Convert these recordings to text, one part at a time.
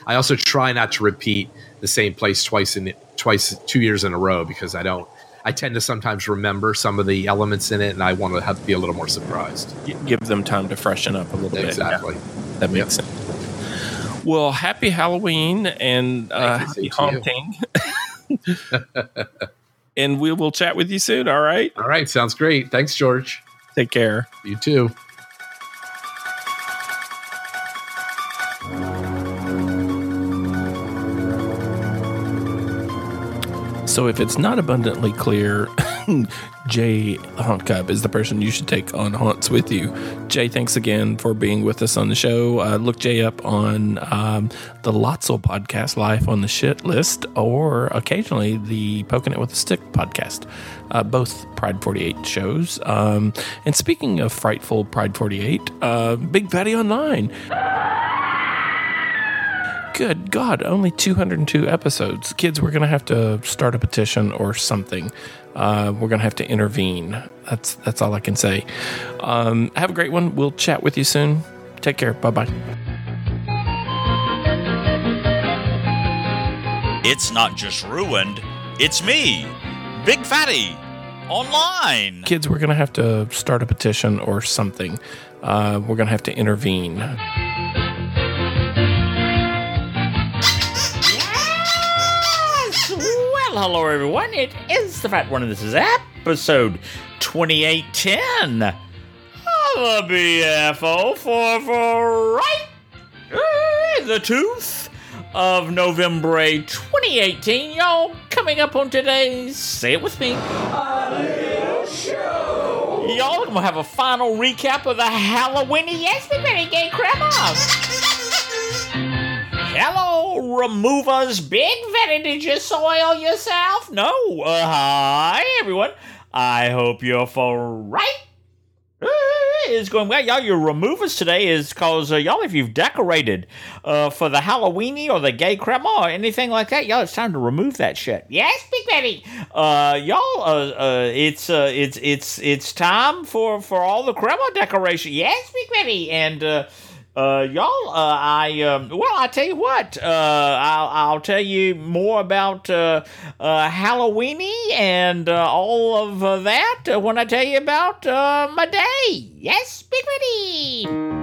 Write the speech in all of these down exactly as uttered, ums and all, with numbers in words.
I also try not to repeat the same place twice in twice two years in a row because I don't. I tend to sometimes remember some of the elements in it, and I want to have to be a little more surprised. Give them time to freshen up a little exactly. bit. Exactly. Yeah. That makes yep. sense. Well, happy Halloween and uh, happy haunting. And we will chat with you soon, all right? All right, sounds great. Thanks, George. Take care. You too. So if it's not abundantly clear, Jay Haunt Cub is the person you should take on haunts with you. Jay, thanks again for being with us on the show. Uh, look Jay up on um, the Lotso podcast, Life on the Shit List, or occasionally the Poking It with a Stick podcast. Uh, both Pride forty-eight shows. Um, and speaking of frightful Pride forty-eight, uh, Big Fatty Online. Good God, only two hundred two episodes. Kids, we're going to have to start a petition or something. Uh, we're going to have to intervene. That's that's all I can say. Um, have a great one. We'll chat with you soon. Take care. Bye-bye. It's not just ruined. It's me, Big Fatty, online. Kids, we're going to have to start a petition or something. Uh, we're going to have to intervene. Hello, everyone. It is the Fat One, and this is episode twenty-eight ten of the B F O for, for right uh, the tooth of November twenty eighteen. Y'all, coming up on today's, say it with me, a little show. Y'all, we're going to have a final recap of the Halloween. Yes, we better get grandmas. Hello, removers. Big Fatty, did you soil yourself? No. Uh, hi, everyone. I hope you're for right. Uh, it's going well. Y'all, your removers today is because, uh, y'all, if you've decorated uh, for the Halloweeny or the gay crema or anything like that, y'all, it's time to remove that shit. Yes, Big Fatty. Uh, y'all, uh, uh, it's uh, it's it's it's time for, for all the crema decoration. Yes, Big Fatty. And, uh, Uh, y'all, uh, I, um, well, I tell you what, uh, I'll, I'll tell you more about, uh, uh, Halloweeny and, uh, all of uh, that uh, when I tell you about, uh, my day. Yes, Big Fatty.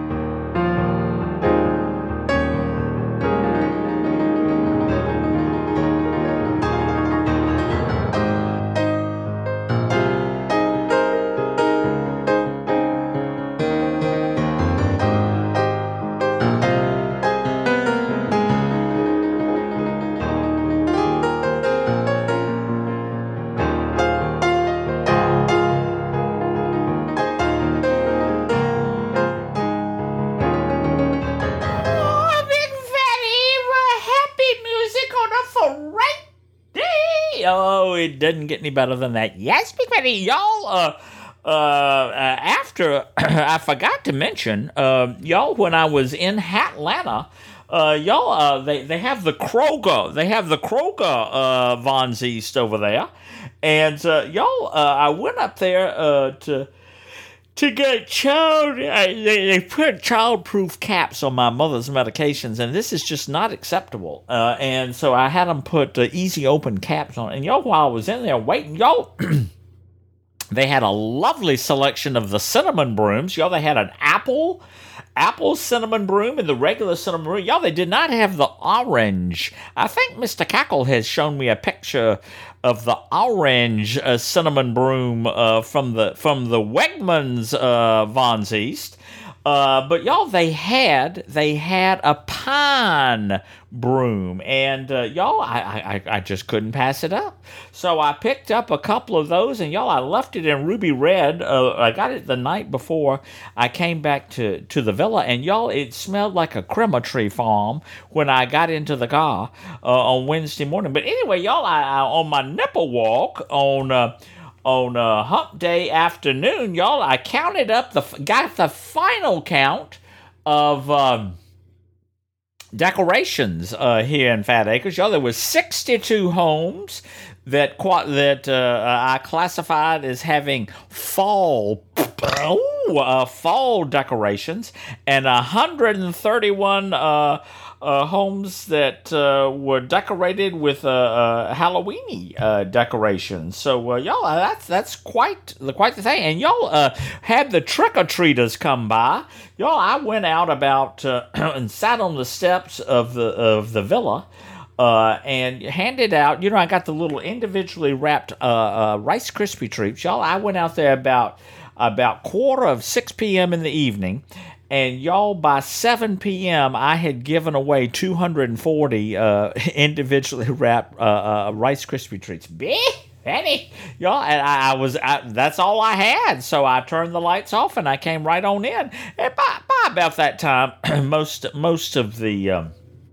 Oh, it doesn't get any better than that. Yes, Big Fatty, y'all, uh, uh, uh, after, I forgot to mention, uh, y'all, when I was in Atlanta, uh, y'all, uh, they, they have the Kroger, they have the Kroger, uh, Von Ziest over there, and, uh, y'all, uh, I went up there, uh, to, to get child, uh, they, they put child-proof caps on my mother's medications, and this is just not acceptable. Uh, and so I had them put uh, easy open caps on. And y'all, while I was in there waiting, y'all, they had a lovely selection of the cinnamon brooms. Y'all, they had an apple, apple cinnamon broom and the regular cinnamon broom. Y'all, they did not have the orange. I think Mister Cackle has shown me a picture of the orange uh, cinnamon broom uh, from the from the Wegmans uh, Von Ziest. Uh, but y'all, they had they had a pine broom, and uh, y'all, I, I I just couldn't pass it up. So I picked up a couple of those, and y'all, I left it in ruby red. Uh, I got it the night before I came back to, to the villa, and y'all, it smelled like a crema tree farm when I got into the car uh, on Wednesday morning. But anyway, y'all, I, I on my nipple walk on. Uh, On uh, hump day afternoon, y'all, I counted up, the got the final count of um, decorations uh, here in Fat Acres. Y'all, there was sixty-two homes that that uh, I classified as having fall uh, fall decorations, and one hundred thirty-one uh, uh, homes that uh, were decorated with uh, uh, Halloweeny uh, decorations. So uh, y'all, uh, that's that's quite the quite the thing. And y'all uh, had the trick or treaters come by. Y'all, I went out about uh, and sat on the steps of the of the villa. Uh, and handed out, you know, I got the little individually wrapped uh, uh, Rice Krispie treats. Y'all, I went out there about about quarter of six p.m. in the evening, and y'all, by seven p.m., I had given away two hundred forty uh, individually wrapped uh, uh, Rice Krispie treats. Big Penny, y'all, and I, I was, I, that's all I had. So I turned the lights off and I came right on in. And by, by about that time, most most of the um,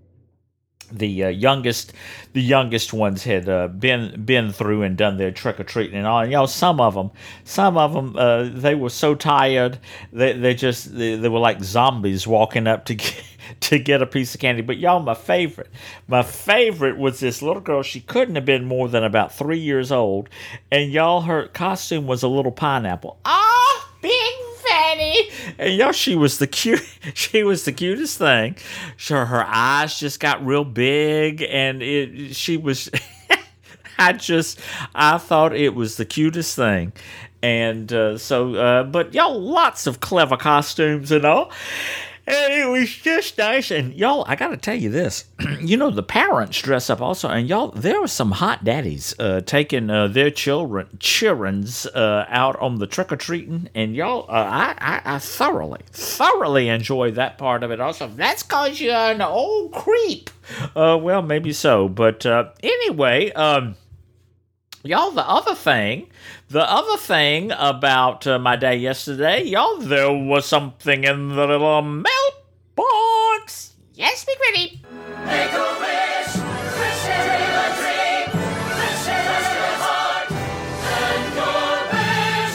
The uh, youngest, the youngest ones had uh, been been through and done their trick or treating and all. And, you know, some of them, some of them, uh, they were so tired, they they just they, they were like zombies walking up to get, to get a piece of candy. But y'all, my favorite, my favorite was this little girl. She couldn't have been more than about three years old, and y'all, her costume was a little pineapple. Ah, big. Fanny. And y'all, she was the cute. She was the cutest thing. Sure, her eyes just got real big, and it. She was. I just, I thought it was the cutest thing, and uh, so, uh, but y'all, lots of clever costumes and all. And it was just nice. And y'all, I got to tell you this. You know, the parents dress up also. And y'all, there were some hot daddies uh, taking uh, their children, children's uh, out on the trick-or-treating. And y'all, uh, I, I, I thoroughly, thoroughly enjoyed that part of it also. That's because you're an old creep. Uh, well, maybe so. But uh, anyway, um, y'all, the other thing, the other thing about uh, my day yesterday, y'all, there was something in the little mailbox. Yes, Big Ready. Make a wish, wish dream a dream, wish trust your heart, and your wish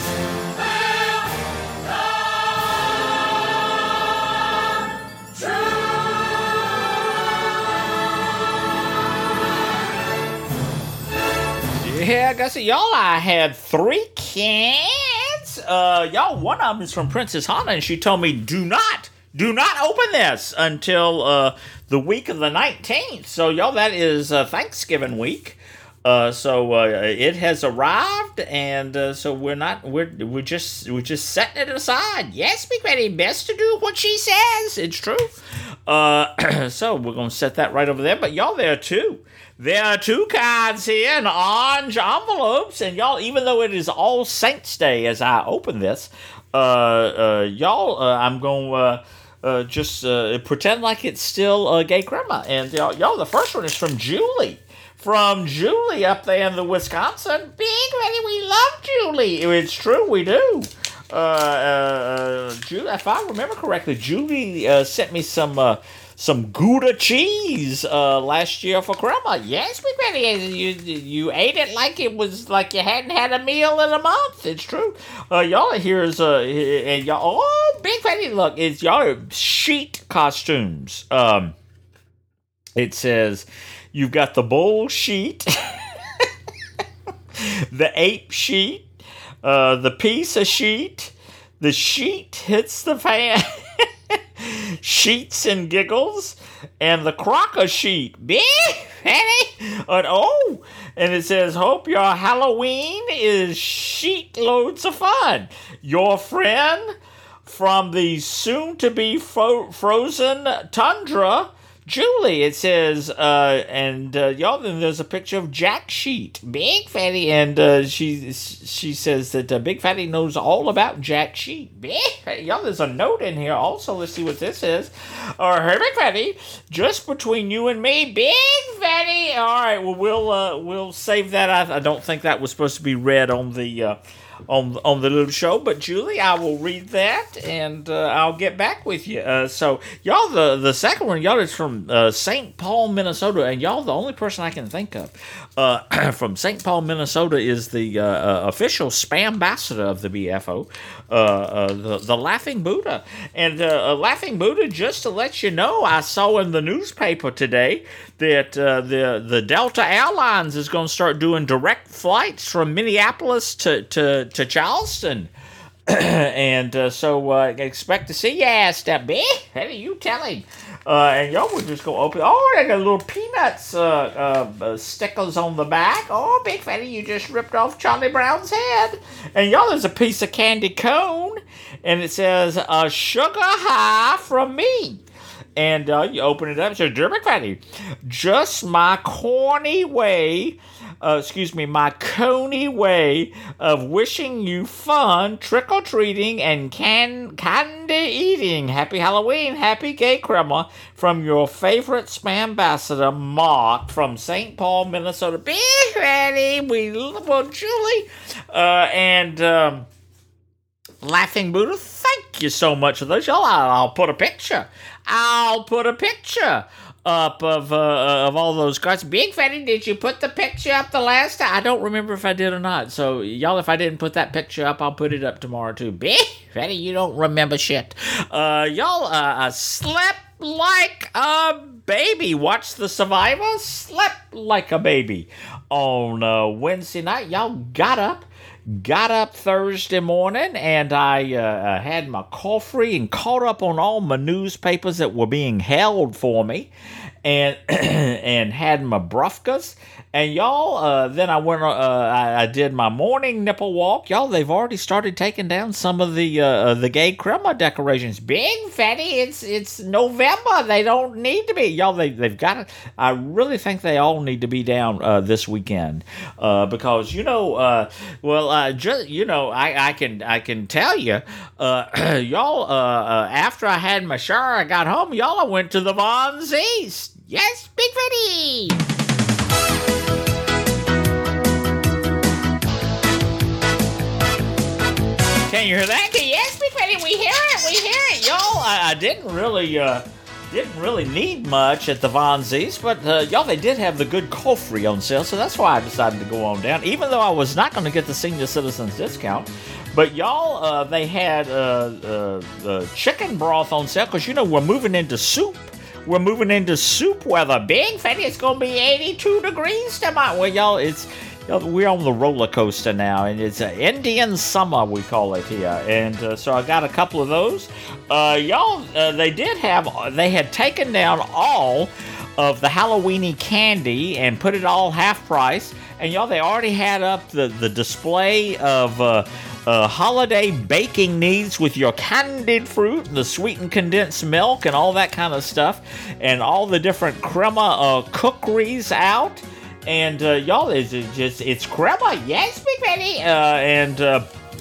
will come true. Yeah, I guess y'all, I had three kids. Uh, y'all, one of them is from Princess Hana, and she told me, do not, do not open this until uh, the week of the nineteenth. So, y'all, that is uh, Thanksgiving week. Uh, so uh, it has arrived, and uh, so we're not we're we're just we're just setting it aside. Yes, Big Betty, best to do what she says. It's true. Uh, so we're gonna set that right over there. But y'all, there are two. There are two cards here in orange envelopes, and y'all, even though it is All Saints Day as I open this, uh, uh, y'all, uh, I'm gonna uh, uh, just uh, pretend like it's still uh, Gay Grandma, and y'all, y'all, the first one is from Julie. From Julie up there in the Wisconsin. Big Ready, we love Julie. It's true, we do. Uh, uh, Julie, if I remember correctly, Julie uh, sent me some uh, some Gouda cheese uh, last year for Grandma. Yes, Big Ready, you you ate it like it was like you hadn't had a meal in a month. It's true. Uh, y'all, here's uh, and y'all. Oh, Big Ready, look, it's y'all sheet costumes. Um, it says. You've got the bull sheet, the ape sheet, uh, the pizza sheet, the sheet hits the fan, sheets and giggles, and the crocker sheet. Big Penny, and oh, and it says, hope your Halloween is sheet loads of fun. Your friend from the soon-to-be fro- frozen tundra, Julie, it says, uh, and uh, y'all, then there's a picture of Jack Sheet, Big Fatty, and uh, she she says that uh, Big Fatty knows all about Jack Sheet. Big Fatty, y'all, there's a note in here also. Let's see what this is. Or uh, hey, Big Fatty, just between you and me, Big Fatty. All right, well we'll uh, we'll save that. I, I don't think that was supposed to be read on the. Uh, On, on the little show, but Julie, I will read that and uh, I'll get back with you. Uh, so, y'all, the, the second one, y'all, is from uh, Saint Paul, Minnesota, and y'all, the only person I can think of uh, from Saint Paul, Minnesota, is the uh, uh, official spam ambassador of the B F O, uh, uh, the, the Laughing Buddha. And uh, Laughing Buddha, just to let you know, I saw in the newspaper today that uh, the the Delta Airlines is going to start doing direct flights from Minneapolis to to, to Charleston. and uh, so uh, expect to see your ass down. Big Fatty, you tell him. Uh, and y'all would just go open. Oh, they got little peanuts uh, uh, uh, stickers on the back. Oh, Big Fatty, you just ripped off Charlie Brown's head. And y'all, there's a piece of candy cone, and it says, a sugar high from me. And uh, you open it up, it says, Dear Big Fatty, just my corny way, uh, excuse me, my coney way of wishing you fun trick-or-treating and can candy eating. Happy Halloween, happy gay crema from your favorite spam ambassador, Mark, from Saint Paul, Minnesota. Big Fatty, we love well, Julie. Uh, and... Um, Laughing Buddha, thank you so much for those. Y'all, I'll, I'll put a picture. I'll put a picture up of uh, of all those cards. Big Fatty, did you put the picture up the last time? I don't remember if I did or not. So, y'all, if I didn't put that picture up, I'll put it up tomorrow, too. Big Fatty, you don't remember shit. Uh, y'all, uh, uh, slept like a baby. Watch The Survivor. Slept like a baby on uh, Wednesday night. Y'all got up. Got up Thursday morning, and I uh, had my coffee and caught up on all my newspapers that were being held for me, and and had my brufkas. And y'all, uh, then I went. Uh, I, I did my morning nipple walk. Y'all, they've already started taking down some of the uh, the gay crema decorations. Big Fatty, it's it's November. They don't need to be. Y'all, they they've got it. I really think they all need to be down uh, this weekend uh, because you know, uh, well, uh, just you know, I, I can I can tell you, uh, y'all. Uh, uh, after I had my shower, I got home. Y'all, I went to the Von Z's. Yes, Big Fatty. Can you hear that? Yes, Big Fatty, we hear it, we hear it, y'all. I, I didn't really, uh, didn't really need much at the Von Z's, but uh, y'all, they did have the good coffee on sale, so that's why I decided to go on down, even though I was not going to get the senior citizens discount. But y'all, uh, they had uh, uh, uh, chicken broth on sale, because, you know, we're moving into soup. We're moving into soup weather. Big Fatty, it's going to be eighty-two degrees tonight. Well, y'all, it's... We're on the roller coaster now, and it's an Indian summer, we call it here. And uh, so I got a couple of those. Uh, y'all, uh, they did have, they had taken down all of the Halloweeny candy and put it all half price. And y'all, they already had up the, the display of uh, uh, holiday baking needs with your candied fruit, the sweetened condensed milk, and all that kind of stuff. And all the different crema uh, cookeries out. And, uh, y'all, it's just, it's crema. Yes, Big Fatty. Uh, and, uh,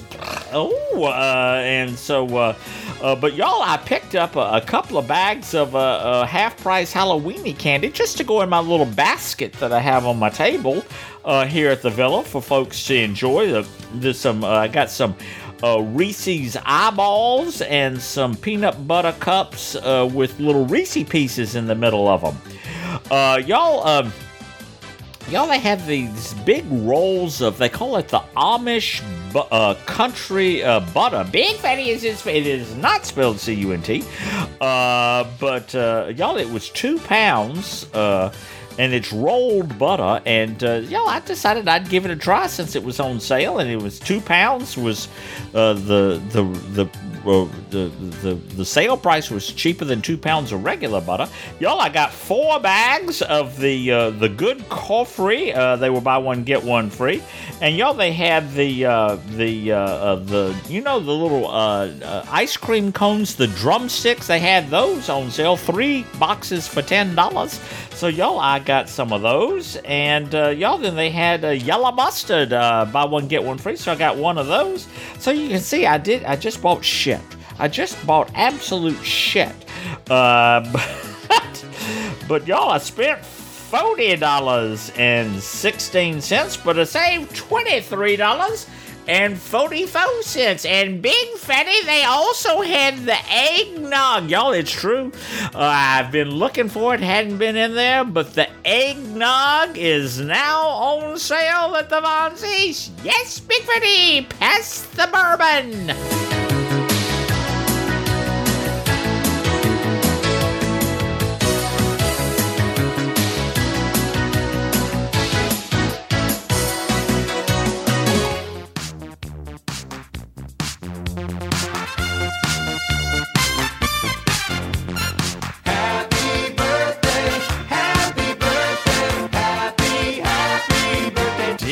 oh, uh, and so, uh, uh, but y'all, I picked up a, a couple of bags of, uh, uh half-price Halloweeny candy just to go in my little basket that I have on my table, uh, here at the villa for folks to enjoy. The, there's some, uh, I got some, uh, Reese's eyeballs and some peanut butter cups, uh, with little Reese pieces in the middle of them. Uh, y'all, um, Y'all, they have these big rolls of, they call it the Amish bu- uh, country uh, butter. Big Fatty, is it is not spelled C U N T. Uh, but, uh, y'all, it was two pounds, uh, and it's rolled butter. And, uh, y'all, I decided I'd give it a try since it was on sale, and it was two pounds was uh, the, the, the, uh, the, the, the sale price was cheaper than two pounds of regular butter. Y'all, I got four bags of the uh, the good coffee. Uh, they were buy one get one free, and y'all, they had the uh, the uh, uh, the you know the little uh, uh, ice cream cones, the drumsticks. They had those on sale, three boxes for ten dollars. So y'all, I got some of those, and uh, y'all, then they had a yellow mustard, uh, buy one get one free. So I got one of those. So you can see, I did. I just bought shit. I just bought absolute shit. Uh, but, but y'all, I spent forty dollars and sixteen cents, but I saved twenty-three dollars and forty-four cents. And Big Fatty, they also had the eggnog. Y'all, it's true. Uh, I've been looking for it, hadn't been in there, but the eggnog is now on sale at the Von Z's. Yes, Big Fatty, pass the bourbon.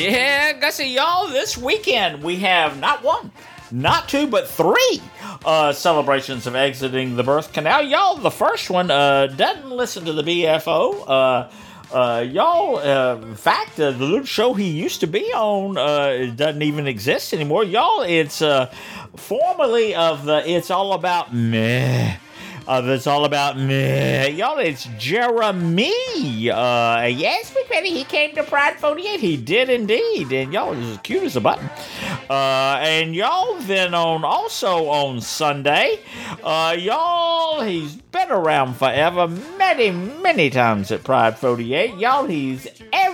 Yeah, Gussie, y'all, this weekend we have not one, not two, but three uh, celebrations of exiting the birth canal. Y'all, the first one uh, doesn't listen to the B F O. Uh, uh, y'all, uh, in fact, uh, the little show he used to be on uh, it doesn't even exist anymore. Y'all, it's uh, formerly of the It's All About Meh. Uh, that's all about me. Y'all, it's Jeremy. Uh, yes, Big Fatty, he came to Pride forty-eight. He did indeed. And y'all, he's as cute as a button. Uh, and y'all, then on also on Sunday, uh, y'all, he's been around forever, many, many times at Pride forty-eight. Y'all, he's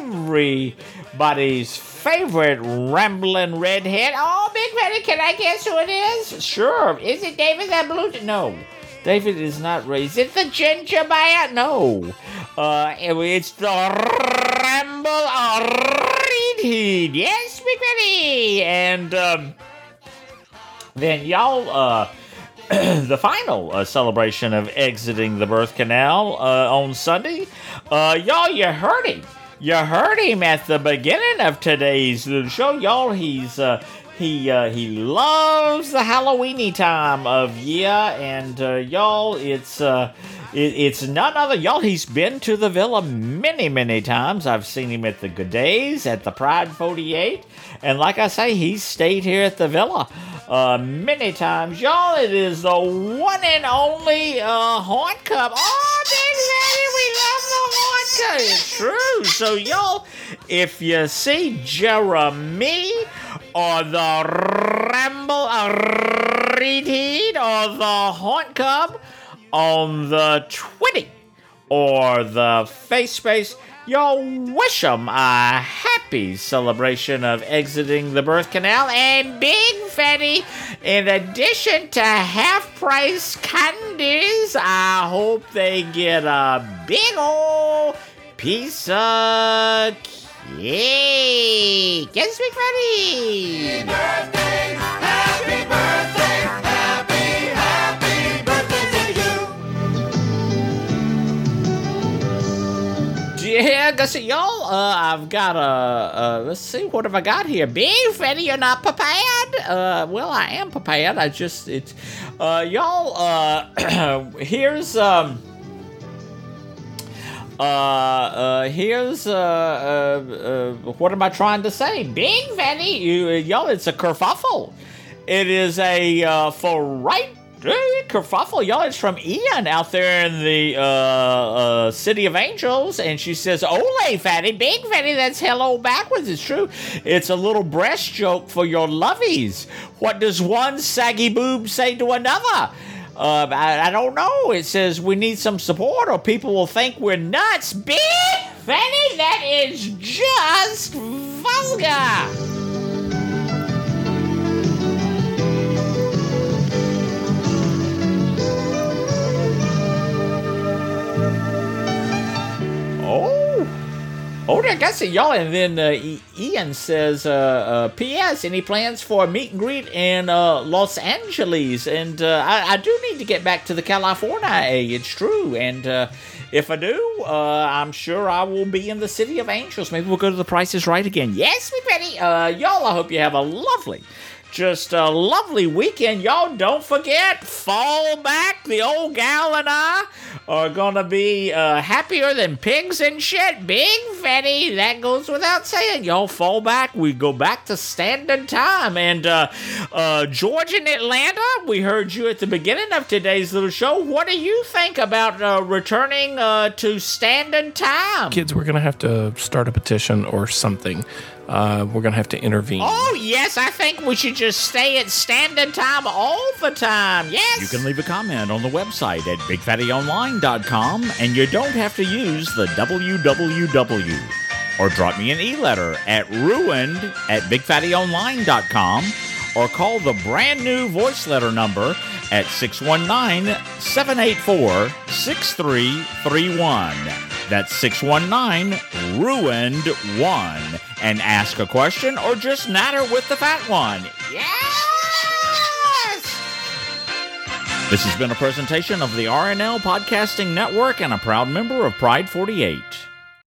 everybody's favorite rambling redhead. Oh, Big Fatty, can I guess who it is? Sure. Is it David that blue? No. David is not raised. Is it the ginger man? No. Uh, it's the Ramble Reed. Yes, Big Betty. And um, then y'all, uh, the final uh, celebration of exiting the birth canal uh, on Sunday. Uh, y'all, you heard him. You heard him at the beginning of today's little show. Y'all, he's... Uh, He uh, he loves the Halloweeny time of year, and uh, y'all, it's uh, it, it's none other. Y'all, he's been to the villa many, many times. I've seen him at the Good Days, at the Pride forty-eight, and like I say, he's stayed here at the villa uh, many times. Y'all, it is the one and only uh, Horn Cup. Oh, Big Daddy, we love the Horn Cup. It's true. So, y'all, if you see Jeremy or the Ramble Reed or the Haunt Cub on the Twitty or the Face Space, y'all wish them a happy celebration of exiting the birth canal. And Big Fatty, in addition to half-price candies, I hope they get a big old piece of cake. Yes, Big Fatty. Happy birthday, happy birthday, happy, happy birthday to you. Yeah, Gussie, y'all, uh, I've got a, uh, let's see, what have I got here? Big Fatty, you're not prepared? Uh, well, I am prepared. I just, it's, uh, y'all, uh, here's, um, Uh, uh, here's, uh, uh, uh, what am I trying to say? Big Fatty, you, y'all, it's a kerfuffle. It is a, uh, for right, uh, kerfuffle. Y'all, it's from Ian out there in the, uh, uh, City of Angels, and she says, Ole, Fatty, Big Fatty, that's hello backwards. It's true. It's a little breast joke for your lovies. What does one saggy boob say to another? Uh, I, I don't know. It says we need some support or people will think we're nuts. Big Fatty, that is just vulgar. Oh. Oh, I guess it, y'all. And then uh, I- Ian says, uh, uh, P S Any plans for a meet and greet in uh, Los Angeles? And uh, I, I do need to get back to the California. It's true. And uh, if I do, uh, I'm sure I will be in the City of Angels. Maybe we'll go to the Price is Right again. Yes, me Betty. Uh, y'all, I hope you have a lovely, just a lovely weekend. Y'all, don't forget, fall back. The old gal and I are gonna be uh, happier than pigs and shit. Big Fatty, that goes without saying. Y'all fall back. We go back to standard time. And uh, uh, George in Atlanta, we heard you at the beginning of today's little show. What do you think about uh, returning uh, to standard time? Kids, we're going to have to start a petition or something. Uh, we're going to have to intervene. Oh, yes, I think we should just stay at standard time all the time. Yes. You can leave a comment on the website at big fatty online dot com, and you don't have to use the W W W. Or drop me an e-letter at ruined at big fatty online dot com, or call the brand new voice letter number at six one nine, seven eight four, six three three one. That's six one nine, ruined one. And ask a question or just natter with the fat one. Yes! This has been a presentation of the R N L Podcasting Network and a proud member of Pride forty-eight.